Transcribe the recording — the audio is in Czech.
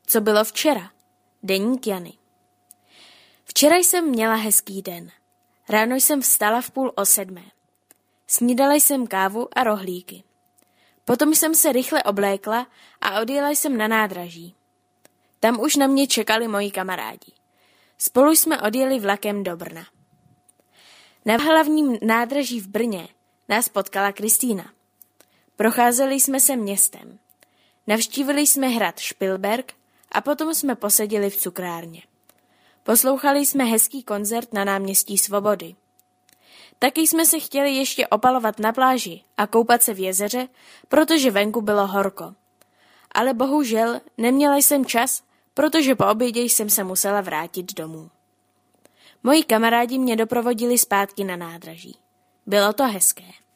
Co bylo včera? Deník Jany. Včera jsem měla hezký den. Ráno jsem vstala v 6:30. Snídala jsem kávu a rohlíky. Potom jsem se rychle oblékla a odjela jsem na nádraží. Tam už na mě čekali moji kamarádi. Spolu jsme odjeli vlakem do Brna. Na hlavním nádraží v Brně nás potkala Kristýna. Procházeli jsme se městem. Navštívili jsme hrad Špilberk a potom jsme poseděli v cukrárně. Poslouchali jsme hezký koncert na náměstí Svobody. Taky jsme se chtěli ještě opalovat na pláži a koupat se v jezeře, protože venku bylo horko. Ale bohužel neměla jsem čas, protože po obědě jsem se musela vrátit domů. Moji kamarádi mě doprovodili zpátky na nádraží. Bylo to hezké.